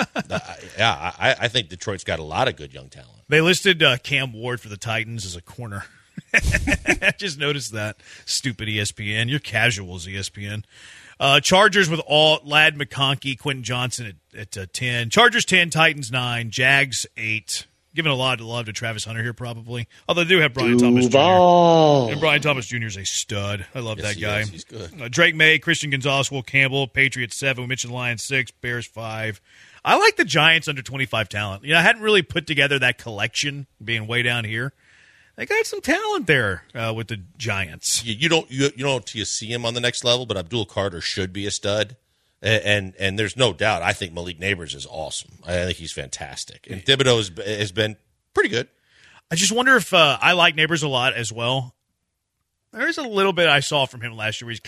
I think Detroit's got a lot of good young talent. They listed Cam Ward for the Titans as a corner. I just noticed that. Stupid ESPN. You're casuals, ESPN. Chargers with Ladd McConkey, Quentin Johnson at 10. Chargers 10, Titans 9, Jags 8. Giving a lot of love to Travis Hunter here, probably. Although they do have Brian Thomas Jr. And Brian Thomas Jr. is a stud. I love that guy. He's good. Drake May, Christian Gonzalez, Will Campbell, Patriots 7. We mentioned Lions 6, Bears 5. I like the Giants under 25 talent. I hadn't really put together that collection being way down here. They got some talent there with the Giants. You don't see him on the next level, but Abdul Carter should be a stud. And there's no doubt. I think Malik Neighbors is awesome. I think he's fantastic. And Thibodeau has been pretty good. I just wonder if I like Neighbors a lot as well. There's a little bit I saw from him last year where he's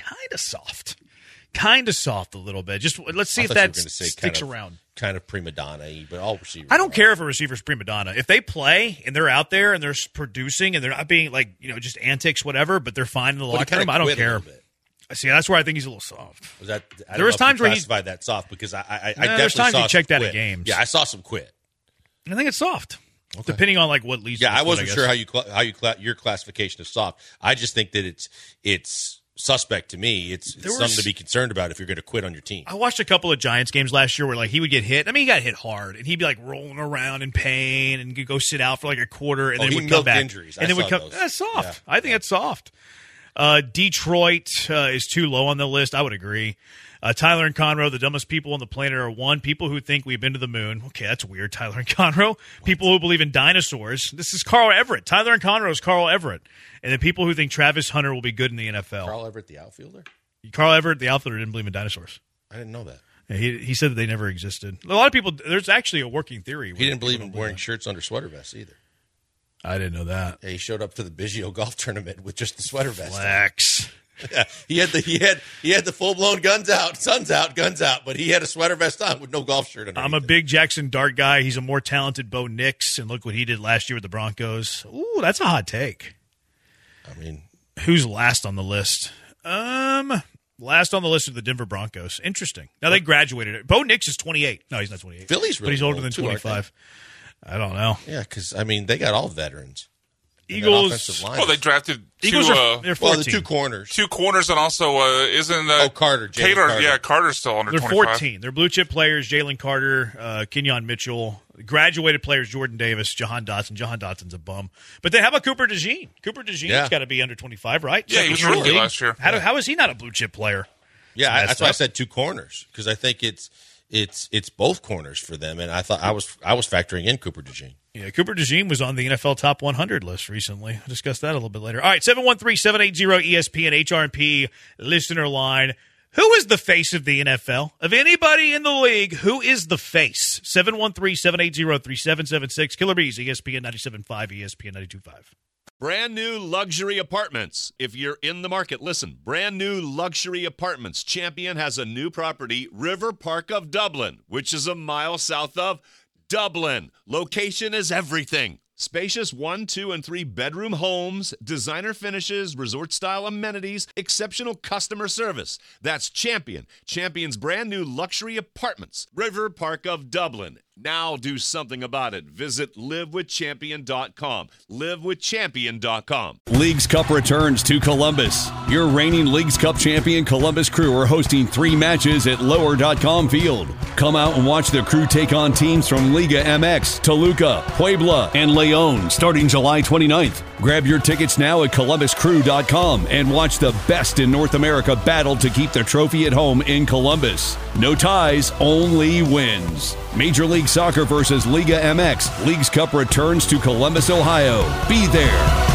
kind of soft a little bit. Just let's see if that sticks around. Kind of prima donna-y, but all receivers. I don't care if a receiver's prima donna. If they play and they're out there and they're producing and they're not being like, just antics, whatever, but they're fine in the locker room, I don't care. See, that's where I think he's a little soft. There was times where he classified that soft because I definitely saw he checked out of games. Yeah, I saw some quit. I think it's soft. Okay. Depending on like what leads. Yeah, I wasn't sure your classification is soft. I just think that it's suspect to me. It's something to be concerned about if you're going to quit on your team. I watched a couple of Giants games last year where like he would get hit. I mean, he got hit hard, and he'd be like rolling around in pain and go sit out for like a quarter, and then would come back. Injuries. And then would come. That's soft. Yeah. I think that's soft. Detroit is too low on the list. I would agree. Tyler and Conroe, the dumbest people on the planet are one. People who think we've been to the moon. Okay, that's weird, Tyler and Conroe. People who believe in dinosaurs. This is Carl Everett. Tyler and Conroe is Carl Everett. And then people who think Travis Hunter will be good in the NFL. Carl Everett, the outfielder? Carl Everett, the outfielder, didn't believe in dinosaurs. I didn't know that. Yeah, he said that they never existed. A lot of people, there's actually a working theory. He didn't believe in wearing shirts under sweater vests either. I didn't know that. Yeah, he showed up to the Biggio golf tournament with just the sweater vest. Flex. Yeah, he had the full blown guns out, but he had a sweater vest on with no golf shirt on. I'm a big Jackson Dart guy. He's a more talented Bo Nix, and look what he did last year with the Broncos. Ooh, that's a hot take. I mean, who's last on the list? Last on the list are the Denver Broncos. Interesting. Now they graduated. Bo Nix is 28. No, he's not 28. Philly's really but he's older than too, 25. I don't know. Yeah, because I mean they got all veterans. Eagles. Well, they drafted Eagles they're 14. The two corners. Two corners, and also isn't Carter. Taylor, Carter. Yeah, Carter's still under 25. They're 14. They're blue chip players. Jalen Carter, Kenyon Mitchell, graduated players. Jordan Davis, Jahan Dotson. Jahan Dotson's a bum. But then how about Cooper DeJean? Cooper DeJean's got to be under 25, right? Yeah, he was rookie last year. How is he not a blue chip player? Yeah, that's why I said two corners because I think it's both corners for them, and I thought I was factoring in Cooper DeJean. Yeah, Cooper DeJean was on the NFL Top 100 list recently. I'll discuss that a little bit later. All right, 713-780-ESPN HRP listener line. Who is the face of the NFL? Of anybody in the league, who is the face? 713-780-3776. Killer Bees, ESPN 97.5, ESPN 92.5. Brand new luxury apartments. If you're in the market, listen. Brand new luxury apartments. Champion has a new property, River Park of Dublin, which is a mile south of Dublin. Location is everything. Spacious 1, 2, and 3 bedroom homes, designer finishes, resort-style amenities, exceptional customer service. That's Champion. Champion's brand new luxury apartments, River Park of Dublin. Now do something about it. Visit livewithchampion.com. livewithchampion.com. Leagues Cup returns to Columbus. Your reigning Leagues Cup champion Columbus Crew are hosting 3 matches at lower.com field. Come out and watch the Crew take on teams from Liga MX, Toluca, Puebla, and Leon starting July 29th. Grab your tickets now at columbuscrew.com and watch the best in North America battle to keep the trophy at home in Columbus. No ties, only wins. Major League Soccer versus Liga MX. Leagues Cup returns to Columbus, Ohio. Be there.